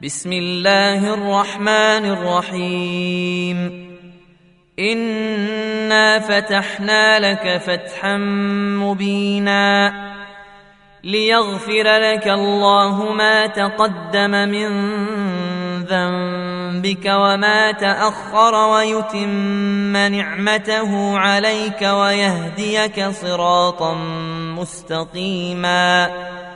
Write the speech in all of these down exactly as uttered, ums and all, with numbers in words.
بسم الله الرحمن الرحيم. إنا فتحنا لك فتحا مبينا ليغفر لك الله ما تقدم من ذنبك وما تأخر ويتم نعمته عليك ويهديك صراطا مستقيما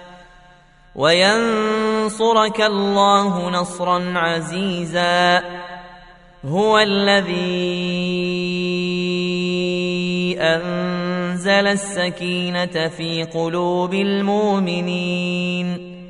وينصرك الله نصرا عزيزا. هو الذي أنزل السكينة في قلوب المؤمنين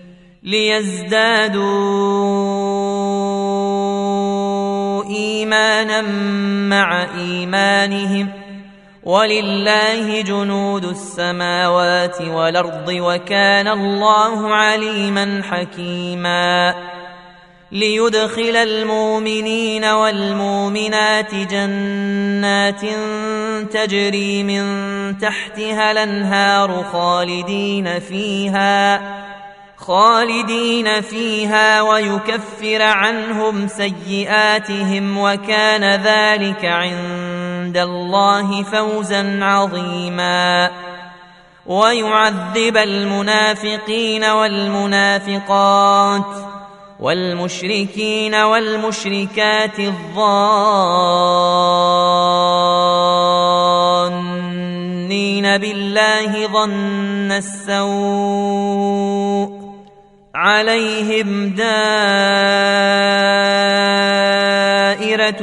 ليزدادوا إيمانا مع إيمانهم ولله جنود السماوات والأرض وكان الله عليما حكيما. ليدخل المؤمنين والمؤمنات جنات تجري من تحتها الأنهار خالدين فيها خالدين فيها ويكفر عنهم سيئاتهم وكان ذلك عند الله فوزا عظيما. ويعذب المنافقين والمنافقات والمشركين والمشركات الظانين بالله ظن السوء عليهم دائرة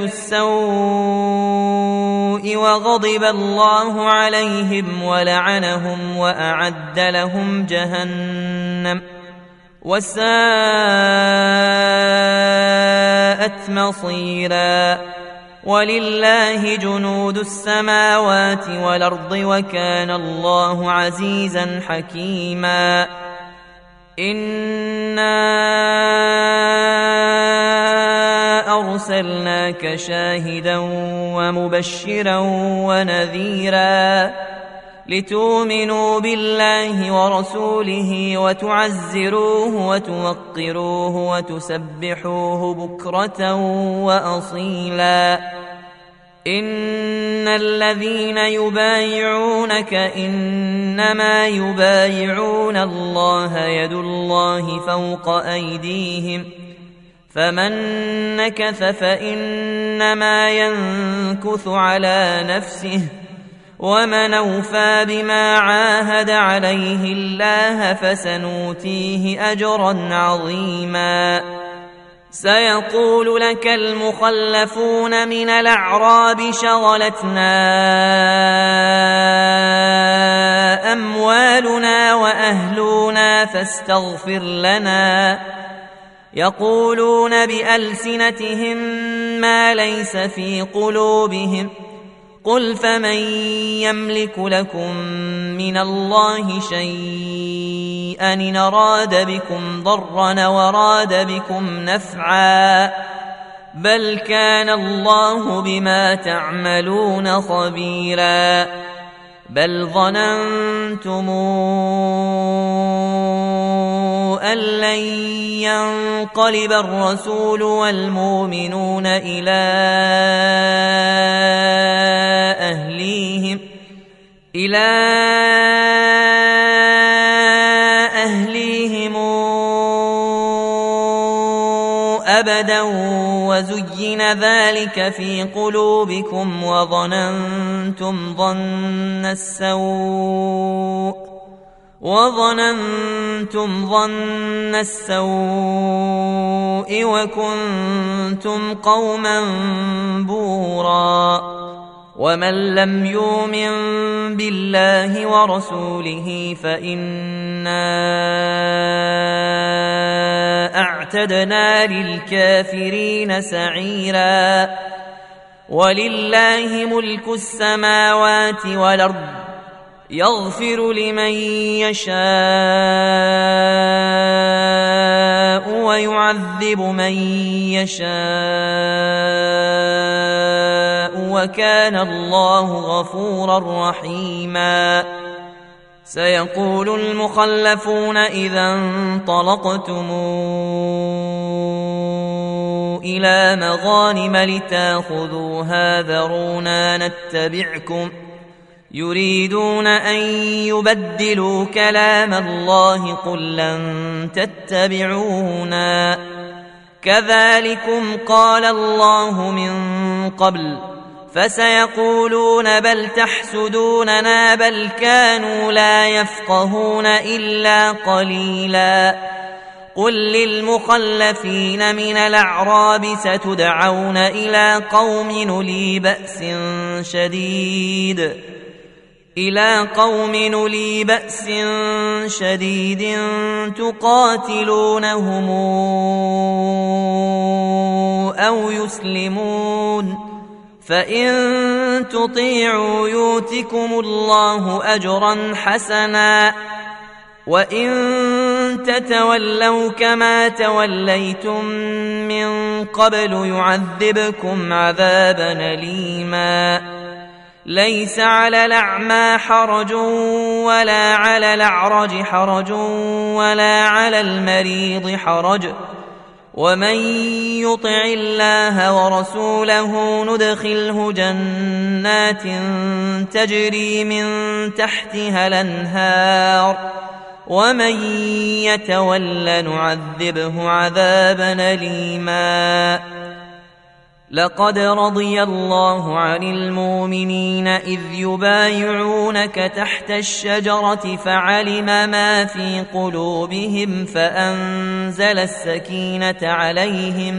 السوء وغضب الله عليهم ولعنهم وأعد لهم جهنم وساءت مصيرا. ولله جنود السماوات والأرض وكان الله عزيزا حكيما. إنا أرسلناك شاهدا ومبشرا ونذيرا لتؤمنوا بالله ورسوله وتعزروه وتوقروه وتسبحوه بكرة وأصيلا. إن الذين يبايعونك إنما يبايعون الله يد الله فوق أيديهم فمن نكث فإنما ينكث على نفسه ومن أوفى بما عاهد عليه الله فسنؤتيه أجرا عظيما. سيقول لك المخلفون من الأعراب شغلتنا أموالنا وأهلنا فاستغفر لنا. يقولون بألسنتهم ما ليس في قلوبهم قل فمن يملك لكم من الله شيئا إن أراد بكم ضرا وراد بكم نفعا بل كان الله بما تعملون خبيرا. بل ظننتم أن لن ينقلب الرسول والمؤمنون إلى أهليهم إلى أهليهم أبدا وزين ذلك في قلوبكم وظننتم ظن السوء وظننتم ظن السوء وكنتم قوما بورا. ومن لم يؤمن بالله ورسوله فإنا أعتدنا للكافرين سعيرا. ولله ملك السماوات والأرض يغفر لمن يشاء ويعذب من يشاء وكان الله غفورا رحيما. سيقول المخلفون إذا انطلقتم إلى مغانم لتاخذوها ذرونا نتبعكم يريدون أن يبدلوا كلام الله قل لن تتبعونا كذلكم قال الله من قبل فسيقولون بل تحسدوننا بل كانوا لا يفقهون إلا قليلا قل للمخلفين من الأعراب ستدعون إلى قوم أولي بأس شديد إلى قوم أولي بأس شديد تقاتلونهم أو يسلمون فإن تطيعوا يؤتكم الله أجرا حسنا وإن تتولوا كما توليتم من قبل يعذبكم عذابا أليما ليس على الأعمى حرج ولا على الأعرج حرج ولا على المريض حرج ومن يطع الله ورسوله ندخله جنات تجري من تحتها الأنهار ومن يتول نعذبه عذابا أليما لقد رضي الله عن المؤمنين إذ يبايعونك تحت الشجرة فعلم ما في قلوبهم فأنزل السكينة عليهم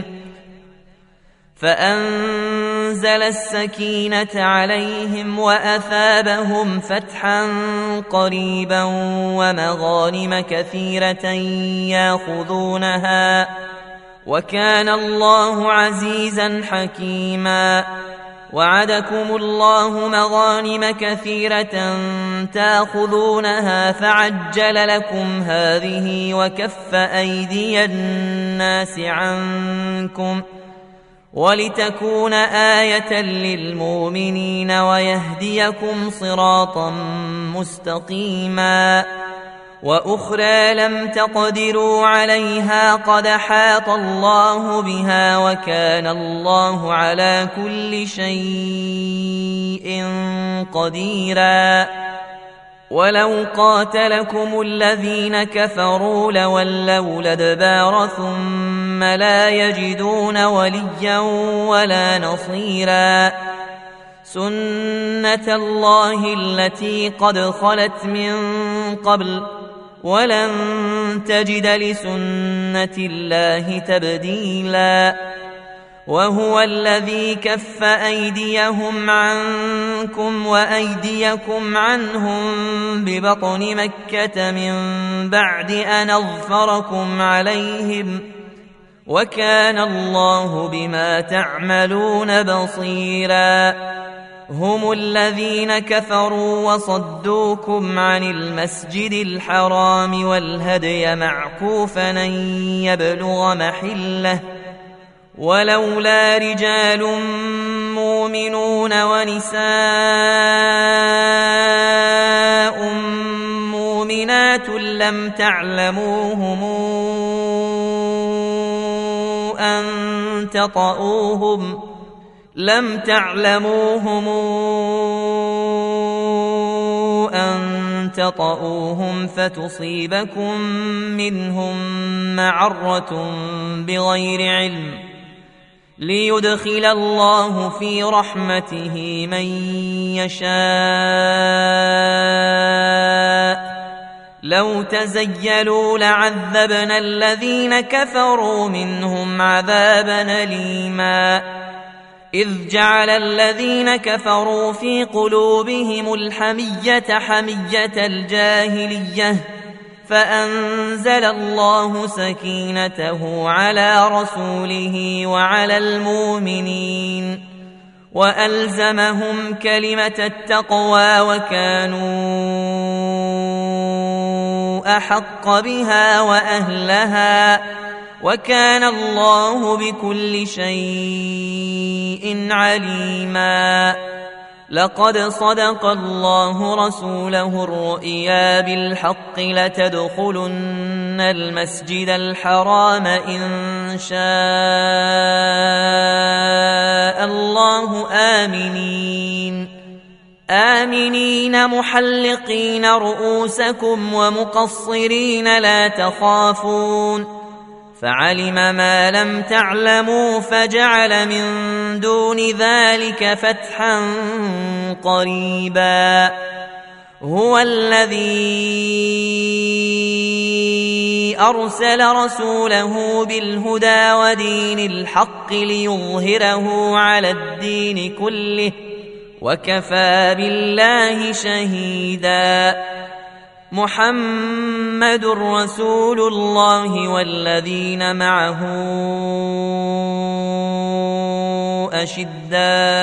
فأنزل السكينة عليهم وأثابهم فتحا قريبا ومغانم كثيرة ياخذونها وكان الله عزيزا حكيما وعدكم الله مغانم كثيرة تاخذونها فعجل لكم هذه وكف أيدي الناس عنكم ولتكون آية للمؤمنين ويهديكم صراطا مستقيما وأخرى لم تقدروا عليها قد حاط الله بها وكان الله على كل شيء قديرا ولو قاتلكم الذين كفروا لولوا الأدبار ثم لا يجدون وليا ولا نصيرا سنة الله التي قد خلت من قبل ولن تجد لسنة الله تبديلا وهو الذي كف أيديهم عنكم وأيديكم عنهم ببطن مكة من بعد أن أظفركم عليهم وكان الله بما تعملون بصيرا هم الذين كفروا وصدوكم عن المسجد الحرام والهدي معكوفا أن يبلغ محله ولولا رجال مؤمنون ونساء مؤمنات لم تعلموهم أن تطؤوهم لم تعلموهم أن تطؤوهم فتصيبكم منهم معرة بغير علم ليدخل الله في رحمته من يشاء لو تزيلوا لعذبنا الذين كفروا منهم عذابا أليما إذ جعل الذين كفروا في قلوبهم الحمية حمية الجاهلية فأنزل الله سكينته على رسوله وعلى المؤمنين وألزمهم كلمة التقوى وكانوا أحق بها وأهلها وكان الله بكل شيء عليما لقد صدق الله رسوله الرؤيا بالحق لتدخلن المسجد الحرام إن شاء الله آمنين آمنين محلقين رؤوسكم ومقصرين لا تخافون فعلم ما لم تعلموا فجعل من دون ذلك فتحا قريبا هو الذي أرسل رسوله بالهدى ودين الحق ليظهره على الدين كله وكفى بالله شهيدا محمد رسول الله والذين معه أشداء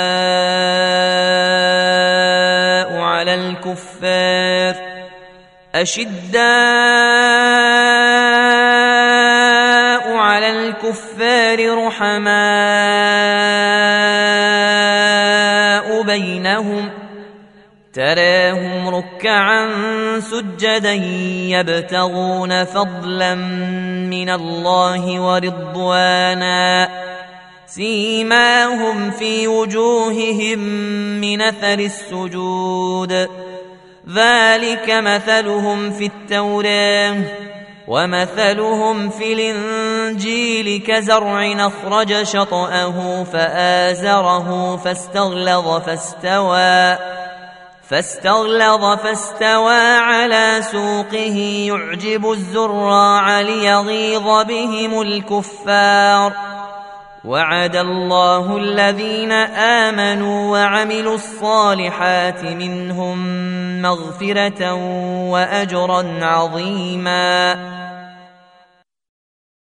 على الكفار أشداء على الكفار رحماء بينهم تراهم ركعا سجدا يبتغون فضلا من الله ورضوانا سيماهم في وجوههم من أثر السجود ذلك مثلهم في التوراة ومثلهم في الإنجيل كزرع أخرج شطأه فآزره فاستغلظ فاستوى فاستغلظ فاستوى على سوقه يعجب الزراع ليغيظ بهم الكفار وعد الله الذين آمنوا وعملوا الصالحات منهم مغفرة وأجرا عظيما